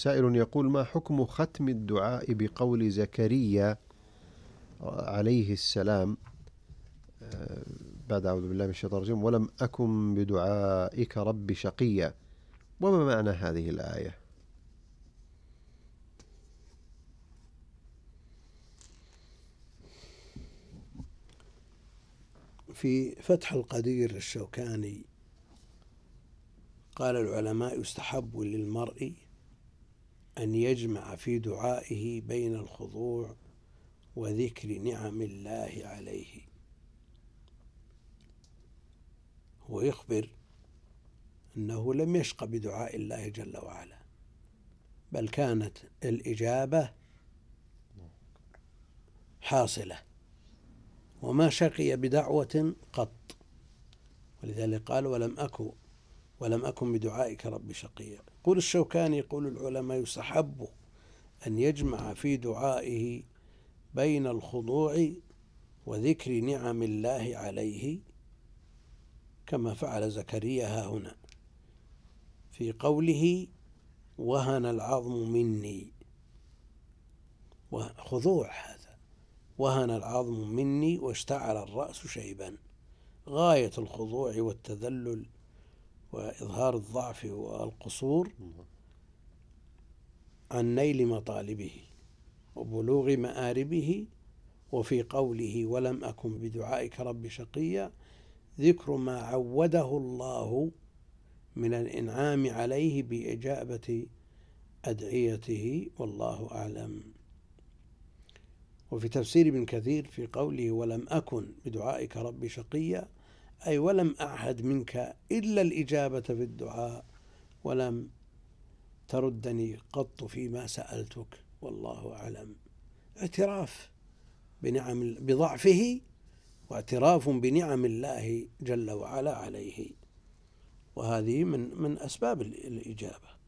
سائل يقول: ما حكم ختم الدعاء بقول زكريا عليه السلام بعد أعوذ بالله من الشيطان الرجيم ولم أكن بدعائك رب شقيا؟ وما معنى هذه الآية؟ في فتح القدير الشوكاني قال العلماء: يستحب للمرء أن يجمع في دعائه بين الخضوع وذكر نعم الله عليه. هو يخبر أنه لم يشق بدعاء الله جل وعلا، بل كانت الإجابة حاصلة وما شقي بدعوة قط، ولذلك قال: ولم أكن بدعائك رب شقيا. يقول الشوكاني، يقول العلماء: يستحب أن يجمع في دعائه بين الخضوع وذكر نعم الله عليه، كما فعل زكريا ها هنا في قوله: وهن العظم مني. خضوع هذا، وهن العظم مني واشتعل الرأس شيبا، غاية الخضوع والتذلل وإظهار الضعف والقصور عن نيل مطالبه وبلوغ مآربه. وفي قوله: ولم أكن بدعائك رب شقيا، ذكر ما عوده الله من الإنعام عليه بإجابة أدعيته، والله أعلم. وفي تفسير ابن كثير في قوله: ولم أكن بدعائك رب شقيا، أي ولم أعهد منك إلا الإجابة في الدعاء، ولم تردني قط فيما سألتك، والله أعلم. اعتراف بضعفه واعتراف بنعم الله جل وعلا عليه، وهذه من أسباب الإجابة.